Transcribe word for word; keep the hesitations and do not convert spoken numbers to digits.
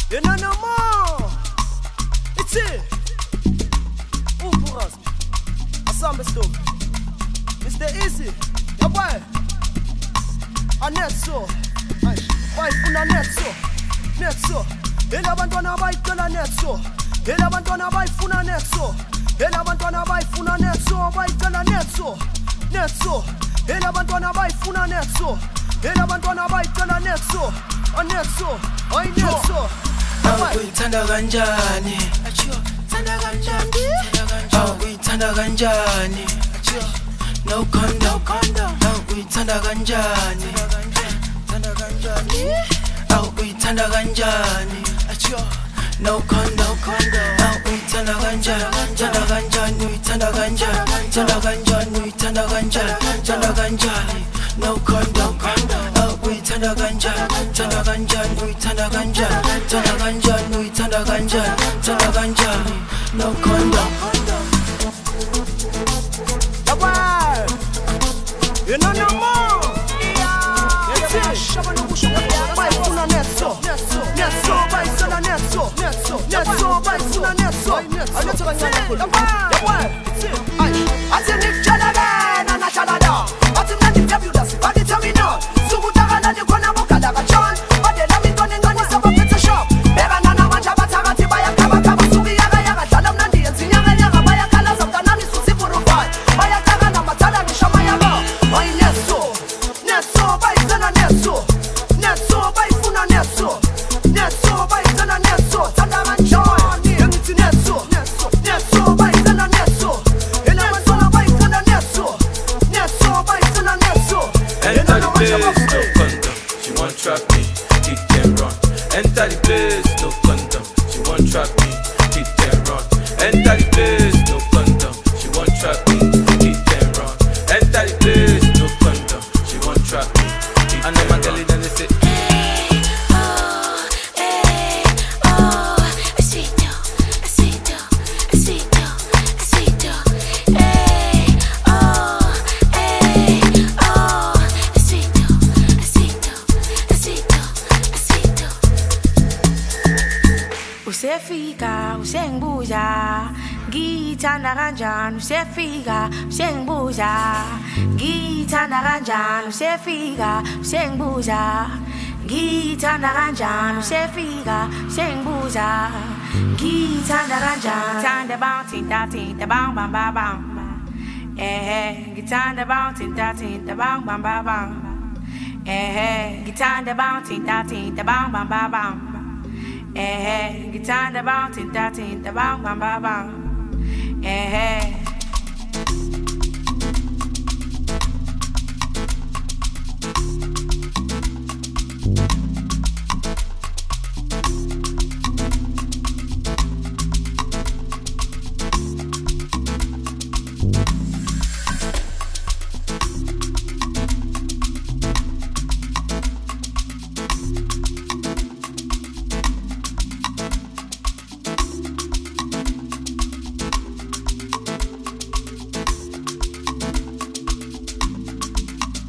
You know no more. It's it. Who for us? Assemble stop. Mister Easy. Yeah boy. A net so. Why funa net so? Net so. Ela bantwana bayicela net so. Ela bantwana bayifuna net so. Ela bantwana bayifuna net so. Bayicela net so. Net so. Ela bantwana bayifuna net so. Ela bantwana bayicela net so. A net so. Ay net so. Awuyithanda kanjani? Thanda kanjani? Awuyithanda kanjani? No condom. Awuyithanda kanjani? Thanda kanjani? Awuyithanda kanjani? No condom. Awuyithanda kanjani? Thanda kanjani? Uyithanda kanjani? Thanda kanjani? Uyithanda kanjani? Thanda kanjani? No condom. Uyithanda kanjani? Thanda kanjani? Uyithanda kanjani? Thanda kanjani? Uyithanda kanjani? Thanda kanjani? No condom. Yabar, you know no more. Yes, yes. Buy funa net so, net so. Buy funa net so, net so. Net so. Buy funa net so. I net so kanya kuli. Yabar, yabar. Ay, ati Nick Jalada na na Jalada. Ati nani fabulous, ati tell me no. Sugutaka na nikona mukala kachon. Ade na mikoni ngani sabo pizza shop. Beba na na manja batara ti baya kaba kaba sugi yaga yaga dalam nandi yanzi yaga yaga baya kala sabta nani susi purufai. Baya kaga na matala ni shama yaga. Ay neso, neso bai zana neso, neso bai funa neso, neso bai zana neso. Tanda manjoni, yanti neso, neso bai zana neso. Ena manzola bai zana neso, neso bai zana neso. Enter the place, no condom. She want trap me, kick and run. Enter the place, no condom. She want trap me, kick and run. Enter the place, no condom. She want trap me, kick and run. Enter the place, no condom. She want trap me, kick and run. I know my girl then they say, Usefika, usengibuza, ngithanda kanjani? Usefika, usengibuza, ngithanda kanjani? Usefika, usengibuza, ngithanda kanjani? Usefika, usengibuza, ngithanda kanjani? Ngithanda bounty, dating, the bang bang bang bang. Eh, ngithanda bounty, dating, the bang bang bang bang. Eh, ngithanda bounty, dating, the bang bang bang bang. Eh, gitanda bounty, dating, the bang bang bang bang. Eh.